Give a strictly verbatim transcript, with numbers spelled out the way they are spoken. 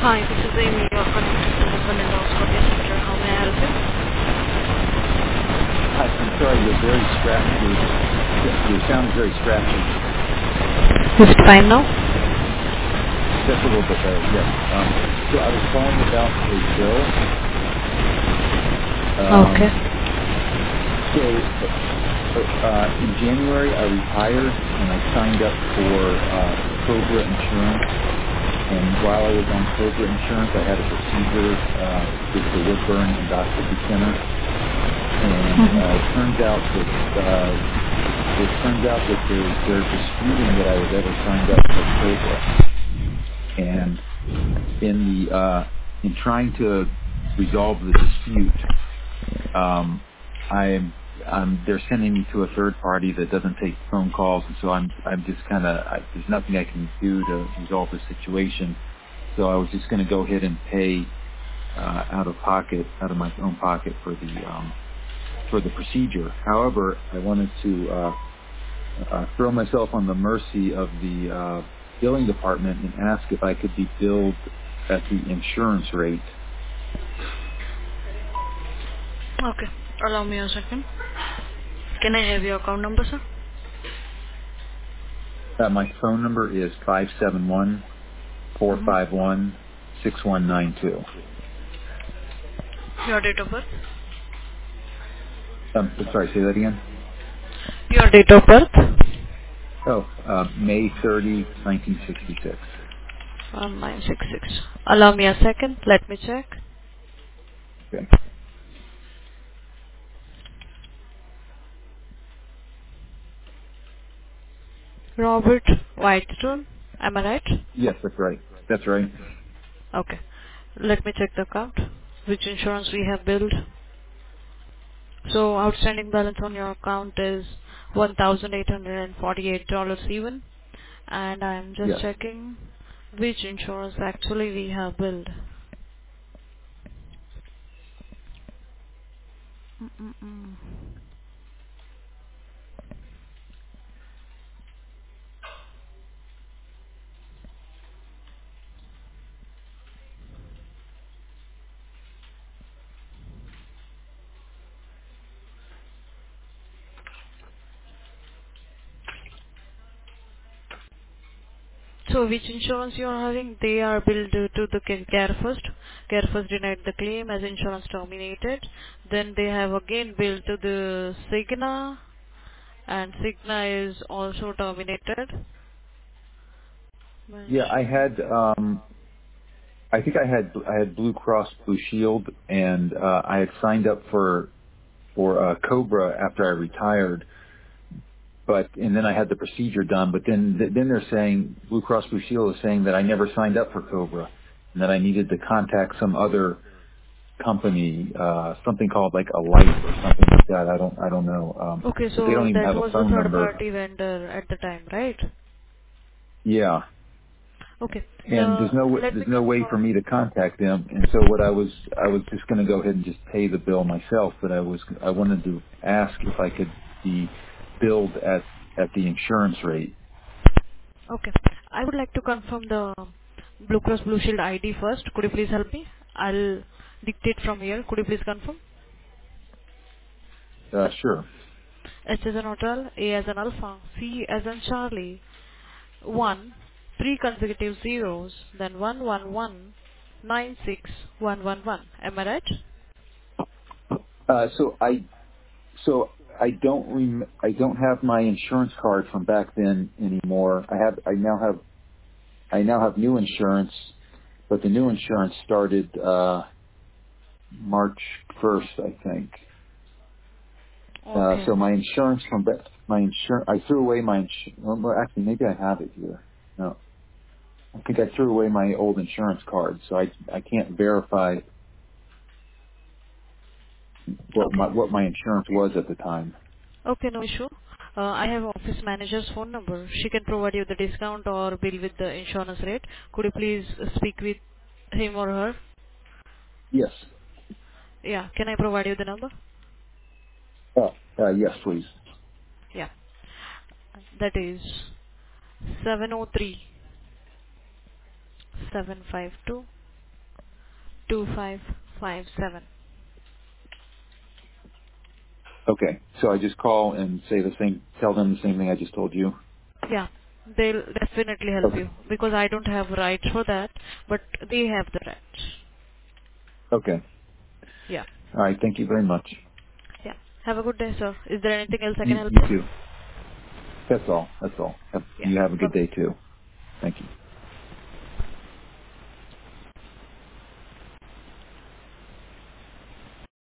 Hi, this is Amy, your connected to the Endoscopy Center. How may I help Hi, I'm sorry, you're very scratchy. You sound very scratchy. you? Is it fine now? Just a little bit better, yes. Um, so I was calling about a bill. Okay. Um, so uh, in January, I retired and I signed up for uh, Cobra Insurance. And while I was on Cobra Insurance, I had a procedure uh, with the Woodburn Endoscopy Center. And uh, it Mm-hmm. turns out that uh, it turns out that they're, they're disputing that I was ever signed up for Cobra. And in the uh, in trying to resolve the dispute, um, I'm, I'm they're sending me to a third party that doesn't take phone calls, and so I'm I'm just kind of there's nothing I can do to resolve the situation. So I was just going to go ahead and pay uh, out of pocket, out of my own pocket for the um, for the procedure. However, I wanted to uh, uh, throw myself on the mercy of the uh, billing department and ask if I could be billed at the insurance rate. Okay. Allow me a second. Can I have your account number, sir? Uh, my phone number is five seven one, four Mm-hmm. five one, six one nine two. Your date of birth? Um, sorry, say that again. Your date of birth? Oh, uh, May thirtieth, nineteen sixty-six. Um, nine six six. Allow me a second. Let me check. Okay. Robert Whitestone. Am I right? Yes, that's right. That's right. Okay. Let me check the account. Which insurance we have billed. So outstanding balance on your account is one thousand eight hundred forty-eight dollars even. And I'm just Yes. checking which insurance actually we have billed. Mm-mm-mm. So which insurance you are having? They are billed to the Ca- Care First. Care First denied the claim as insurance terminated. Then they have again billed to the Cigna, and Cigna is also terminated. Yeah, I Mention. had. Um, I think I had. I had Blue Cross Blue Shield, and uh, I had signed up for for uh, Cobra after I retired. But and then I had the procedure done. But then then they're saying Blue Cross Blue Shield is saying that I never signed up for Cobra, and that I needed to contact some other company, uh, something called like a Life or something like that. I don't I don't know. Um, Okay, but they don't so even that have a was the phone third number. party vendor at the time, right? Yeah, Okay. and The there's no let there's me no way for confirm. me to contact them. And so what I was I was just going to go ahead and just pay the bill myself. But I was I wanted to ask if I could be billed at at the insurance rate. Okay. I would like to confirm the Blue Cross Blue Shield I D first. Could you please help me? I'll dictate from here. Could you please confirm? Uh, sure. H as an hotel, A as an alpha, C as in Charlie, one, three consecutive zeros, then one one one nine six one one one. Am I right? Uh, so I so I don't rem- I don't have my insurance card from back then anymore. I have I now have I now have new insurance, but the new insurance started uh, March first, I think. Uh, Okay. so my insurance from back, my insurance I threw away my insurance. Well, actually, maybe I have it here. No, I think I threw away my old insurance card, so I I can't verify what Okay. my what my insurance was at the time. Okay, no issue. Uh, I have office manager's phone number. She can provide you the discount or bill with the insurance rate. Could you please speak with him or her? Yes. Yeah. Can I provide you the number? Oh, uh, yes, please. Yeah. That is seven zero three seven five two. two five five seven. Okay, so I just call and say the same, tell them the same thing I just told you. Yeah, they'll definitely help Okay. you because I don't have rights for that, but they have the rights. Okay. Yeah. All right. Thank you very much. Yeah. Have a good day, sir. Is there anything else I can You, help you you? too. That's all. That's all. Have, Yeah. you have a Bye good bye. day too. Thank you.